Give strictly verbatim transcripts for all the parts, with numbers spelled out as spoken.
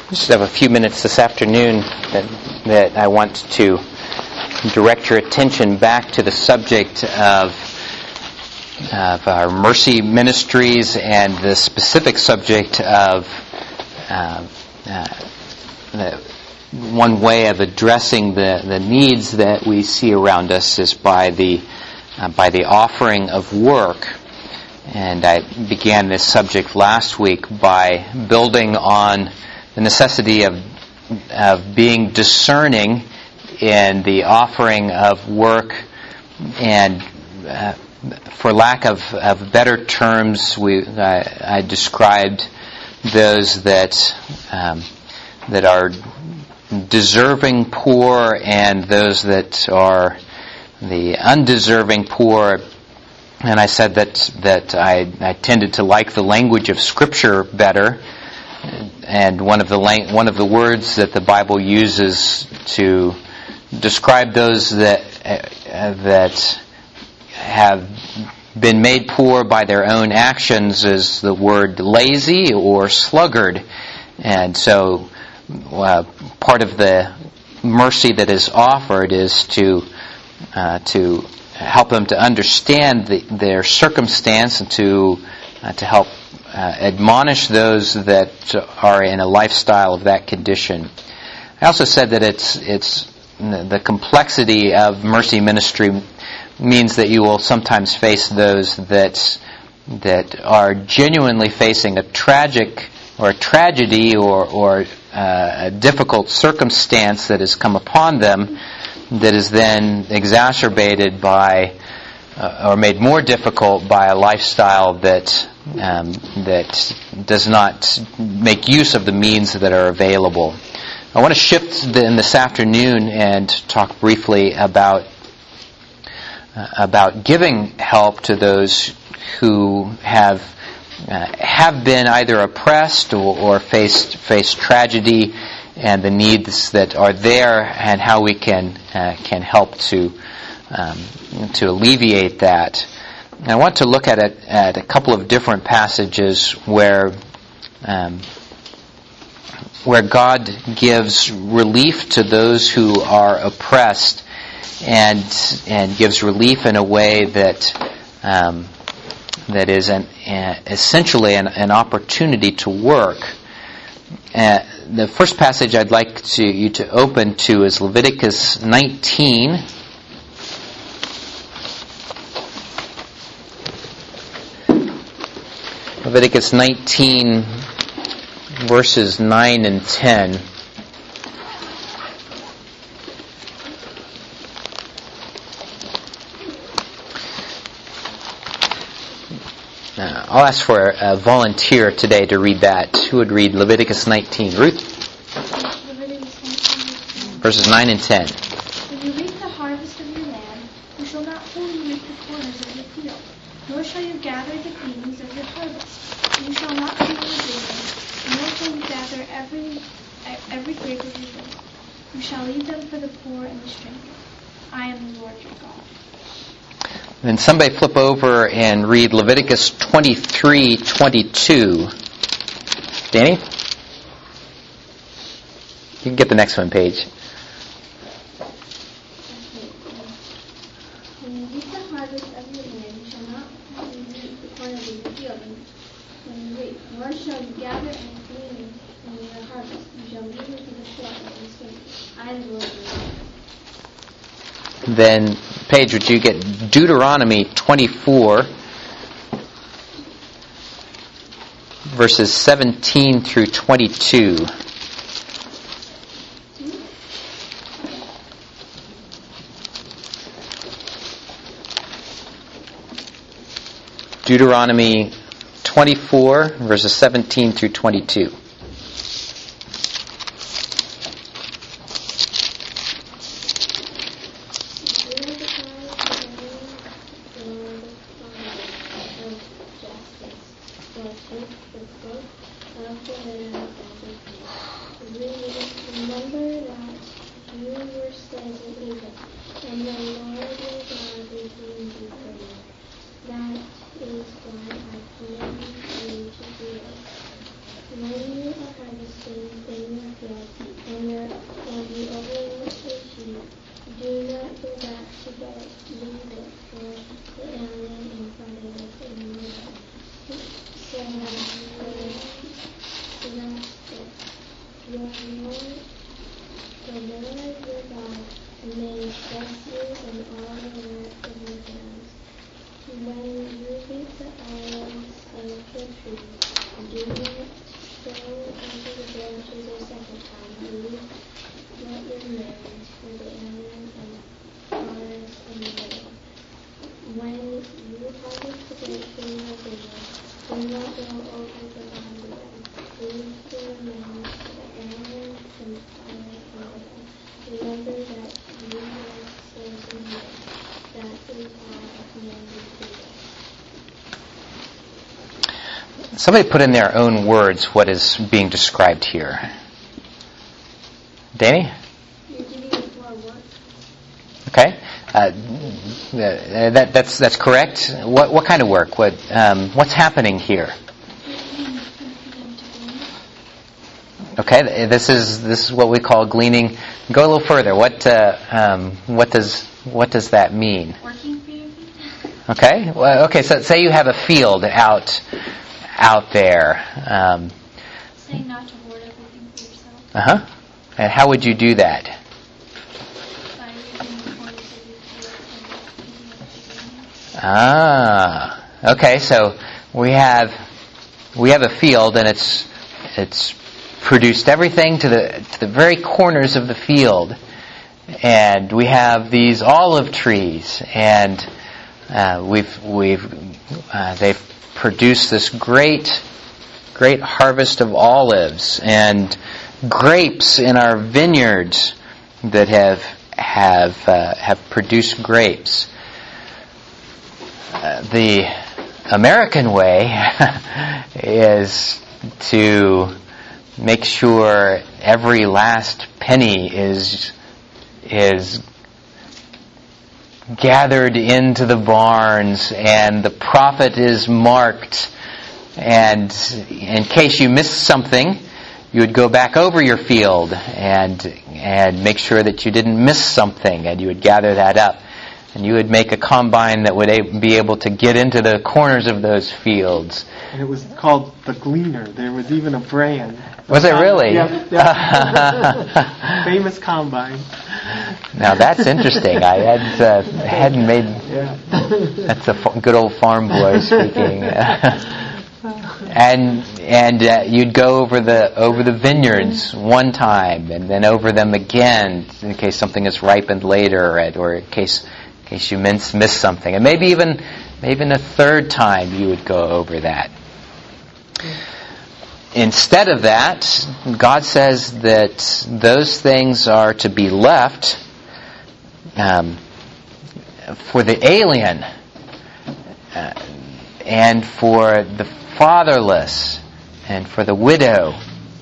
just have a few minutes this afternoon that, that I want to direct your attention back to the subject of, of our mercy ministries and the specific subject of uh, uh, the one way of addressing the, the needs that we see around us is by the uh, by the offering of work. And I began this subject last week by building on the necessity of of being discerning in the offering of work, and uh, for lack of, of better terms, we I, I described those that um, that are deserving poor and those that are the undeserving poor. And I said that that I, I tended to like the language of Scripture better. And one of the one of the words that the Bible uses to describe those that uh, that have been made poor by their own actions is the word lazy or sluggard. And so uh, part of the mercy that is offered is to uh, to help them to understand the, their circumstance and to uh, to help Uh, admonish those that are in a lifestyle of that condition. I also said that it's it's the complexity of mercy ministry means that you will sometimes face those that that are genuinely facing a tragic or a tragedy or or uh, a difficult circumstance that has come upon them that is then exacerbated by uh, or made more difficult by a lifestyle that Um, that does not make use of the means that are available. I want to shift in this afternoon and talk briefly about uh, about giving help to those who have uh, have been either oppressed or, or faced faced tragedy, and the needs that are there, and how we can uh, can help to um, to alleviate that. I want to look at it at a couple of different passages where um, where God gives relief to those who are oppressed, and and gives relief in a way that um, that is an, uh, essentially an, an opportunity to work. Uh, the first passage I'd like to you to open to is Leviticus nineteen. Leviticus nineteen, verses nine and ten. Uh, I'll ask for a, a volunteer today to read that. Who would read Leviticus nineteen? Ruth? Verses nine and ten. When you reap the harvest of your land, you shall not wholly reap the corners of your field, nor shall you gather the gleanings of your harvest. You shall not reap the gleanings, nor shall you gather every every grape of your field. You shall leave them for the poor and the stranger. I am the Lord your God. Then somebody flip over and read Leviticus twenty-three twenty-two. Danny? You can get the next one page. When you reap the harvest of your land, you shall not reap the corners of your field. When you reap, nor shall you gather any gleaning in your harvest. You shall leave it to the poor and the stranger. I am the Lord your God. Then, Paige, would you get Deuteronomy twenty-four, verses seventeen through twenty-two. Deuteronomy twenty-four, verses seventeen through twenty-two. When you are harvesting in your field, and your and you overload the sheep, do not go back to get it. Leave it for the alien in front of it in the middle. So rest it. Your Lord, the Lord your God, may bless you in all the work of your hands. When you reap the olives of the tree, do not sow into the branches a second time. Leave what remains for the alien and flowers in the middle. When you harvest the grapes in your vineyard, do not go over the land again. Leave the remains for the alien and flowers in the middle. Remember that you have chosen me. That is all I command you to do. Somebody put in their own words what is being described here. Danny? You're giving us more work. Okay. Uh, that, that's that's correct. What what kind of work? What um, what's happening here? Okay, this is this is what we call gleaning. Go a little further. What uh, um, what does what does that mean? Working for your people. Okay. Well, okay. So say you have a field out out there. Um, Say not to hoard everything for yourself. uh huh. And how would you do that? By reaping the corners of your field and picking up the grain. Ah. Okay. So we have we have a field, and it's it's produced everything to the to the very corners of the field, and we have these olive trees, and uh, we've we've uh, they've produced this great great harvest of olives and grapes in our vineyards that have have uh, have produced grapes. Uh, the American way is to make sure every last penny is is gathered into the barns and the profit is marked, and in case you miss something, you would go back over your field and and make sure that you didn't miss something, and you would gather that up, and you would make a combine that would a- be able to get into the corners of those fields. And it was called the Gleaner. There was even a brand. Was it really? Yeah. yeah. Famous combine. Now that's interesting. I had uh, hadn't made. Yeah. That's a f- good old farm boy speaking. and and uh, you'd go over the over the vineyards one time, and then over them again in case something is ripened later, or, or in case in case you miss miss something, and maybe even maybe even a third time you would go over that. Instead of that, God says that those things are to be left um, for the alien uh, and for the fatherless and for the widow.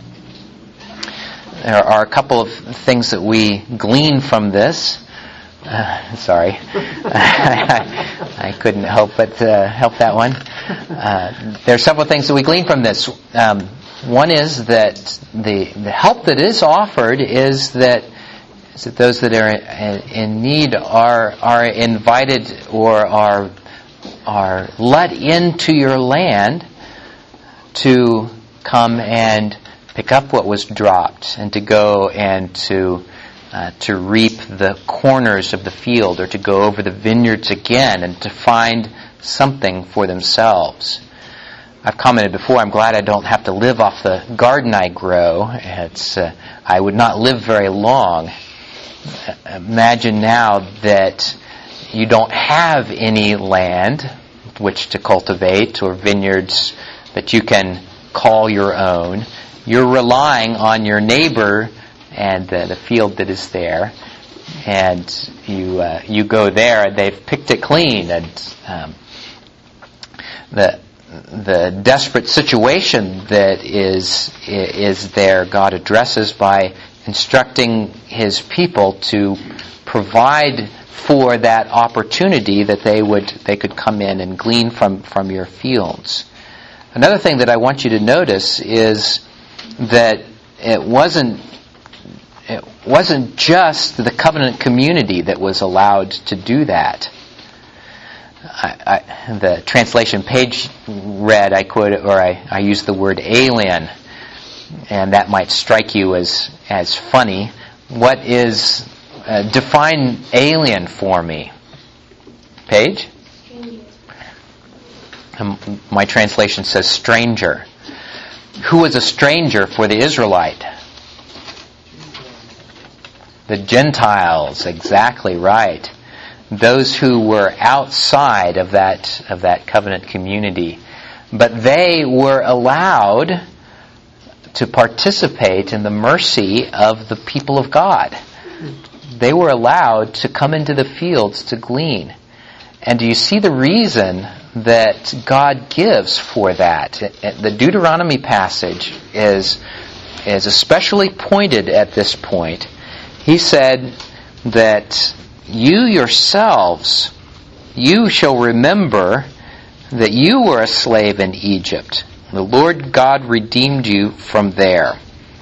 There are a couple of things that we glean from this. Uh, sorry, I, I couldn't help but uh, help that one. Uh, there are several things that we glean from this. Um, one is that the the help that is offered is that, is that those that are in, in need are are invited or are are let into your land to come and pick up what was dropped and to go and to Uh, to reap the corners of the field, or to go over the vineyards again and to find something for themselves. I've commented before, I'm glad I don't have to live off the garden I grow. It's uh, I would not live very long. Imagine now that you don't have any land which to cultivate or vineyards that you can call your own. You're relying on your neighbor and uh, the field that is there, and you uh, you go there, and they've picked it clean, and um, the the desperate situation that is is there, God addresses by instructing His people to provide for that opportunity that they would they could come in and glean from from your fields. Another thing that I want you to notice is that it wasn't it wasn't just the covenant community that was allowed to do that. I, I, the translation page read, I quote, or I, I used the word alien, and that might strike you as as funny. What is uh, define alien for me? Page? Um, my translation says stranger. Who was a stranger for the Israelite? The Gentiles, exactly right. Those who were outside of that of that covenant community. But they were allowed to participate in the mercy of the people of God. They were allowed to come into the fields to glean. And do you see the reason that God gives for that? The Deuteronomy passage is, is especially pointed at this point. He said that you yourselves, you shall remember that you were a slave in Egypt. The Lord God redeemed you from there.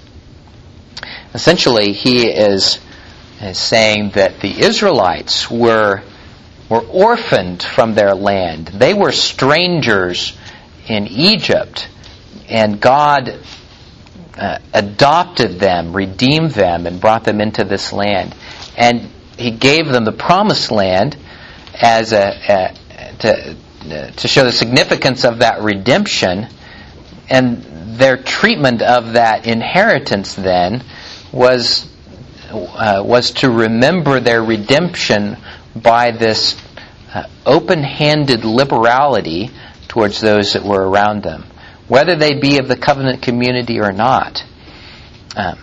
Essentially, he is, is saying that the Israelites were were orphaned from their land. They were strangers in Egypt, and God uh, adopted them, redeemed them, and brought them into this land. And He gave them the promised land as a, a to to show the significance of that redemption, and their treatment of that inheritance then was uh, was to remember their redemption by this uh, open-handed liberality towards those that were around them, whether they be of the covenant community or not. Um,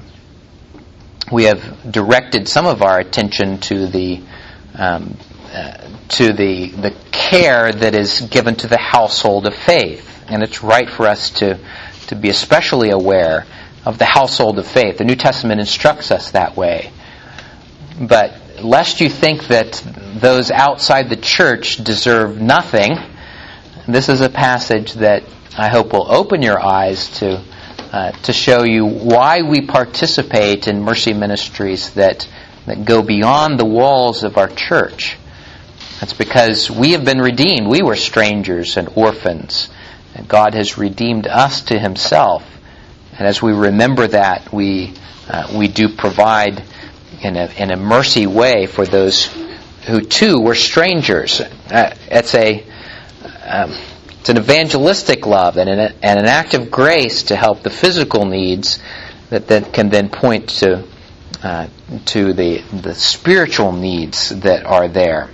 we have directed some of our attention to the um, uh, to the the care that is given to the household of faith, and it's right for us to to be especially aware of the household of faith. The New Testament instructs us that way, but lest you think that those outside the church deserve nothing, this is a passage that I hope will open your eyes to uh, to show you why we participate in mercy ministries that, that go beyond the walls of our church. That's because we have been redeemed. We were strangers and orphans, and God has redeemed us to Himself. And as we remember that, we uh, we do provide in a in a mercy way for those who too were strangers. Uh, it's a um, it's an evangelistic love and an, and an act of grace to help the physical needs that, that can then point to uh, to the the spiritual needs that are there.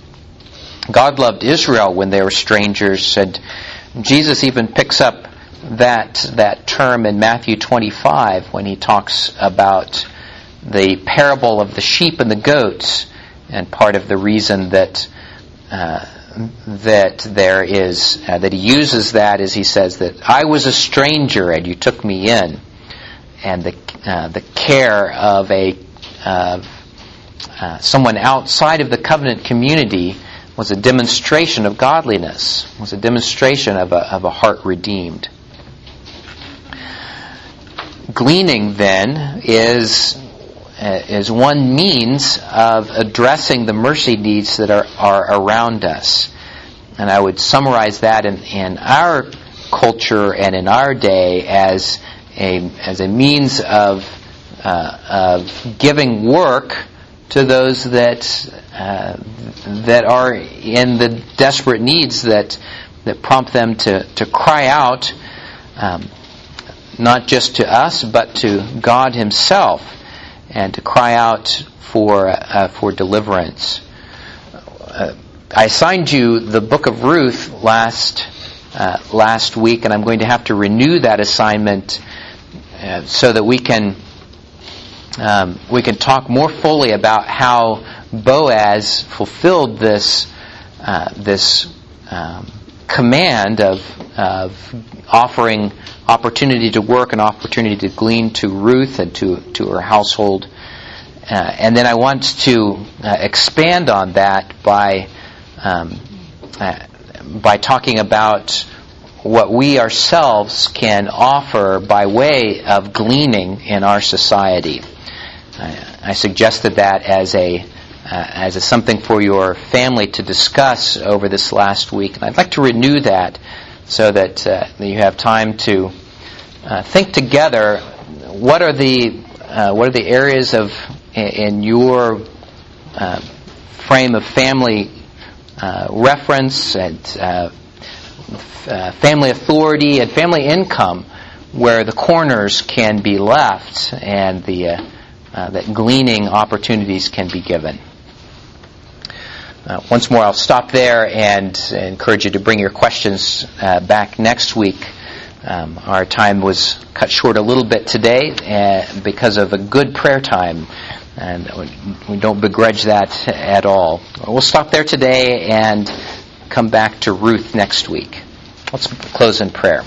God loved Israel when they were strangers, and Jesus even picks up that that term in Matthew twenty-five when He talks about the parable of the sheep and the goats, and part of the reason that uh, that there is uh, that He uses that is He says that I was a stranger and you took me in, and the uh, the care of a uh, uh, someone outside of the covenant community was a demonstration of godliness, was a demonstration of a of a heart redeemed. Gleaning then is is one means of addressing the mercy needs that are, are around us. And I would summarize that in, in our culture and in our day as a as a means of uh, of giving work to those that uh, that are in the desperate needs that that prompt them to, to cry out, um, not just to us but to God Himself, and to cry out for uh, for deliverance. Uh, I assigned you the book of Ruth last uh, last week, and I'm going to have to renew that assignment uh, so that we can um, we can talk more fully about how Boaz fulfilled this uh, this um, command of of offering opportunity to work and opportunity to glean to Ruth and to, to her household. Uh, and then I want to uh, expand on that by um, uh, by talking about what we ourselves can offer by way of gleaning in our society. I, I suggested that as a uh, as a something for your family to discuss over this last week, and I'd like to renew that so that uh, you have time to uh, think together. What are the uh, what are the areas of in your uh, frame of family uh, reference and uh, uh, family authority and family income where the corners can be left and the uh, uh, that gleaning opportunities can be given. Uh, once more, I'll stop there and encourage you to bring your questions uh, back next week. Um, our time was cut short a little bit today uh, because of a good prayer time, and we don't begrudge that at all. We'll stop there today and come back to Ruth next week. Let's close in prayer.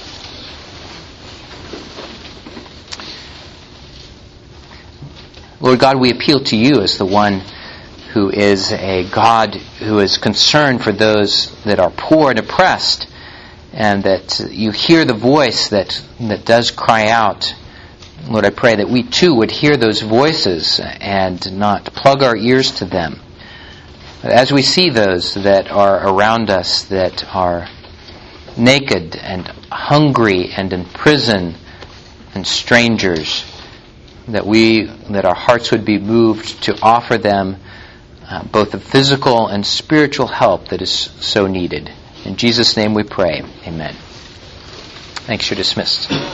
Lord God, we appeal to you as the one who is a God who is concerned for those that are poor and oppressed, and that you hear the voice that, that does cry out. Lord, I pray that we too would hear those voices and not plug our ears to them. As we see those that are around us that are naked and hungry and in prison and strangers, that we, that our hearts would be moved to offer them uh, both the physical and spiritual help that is so needed. In Jesus' name we pray. Amen. Thanks. You're dismissed.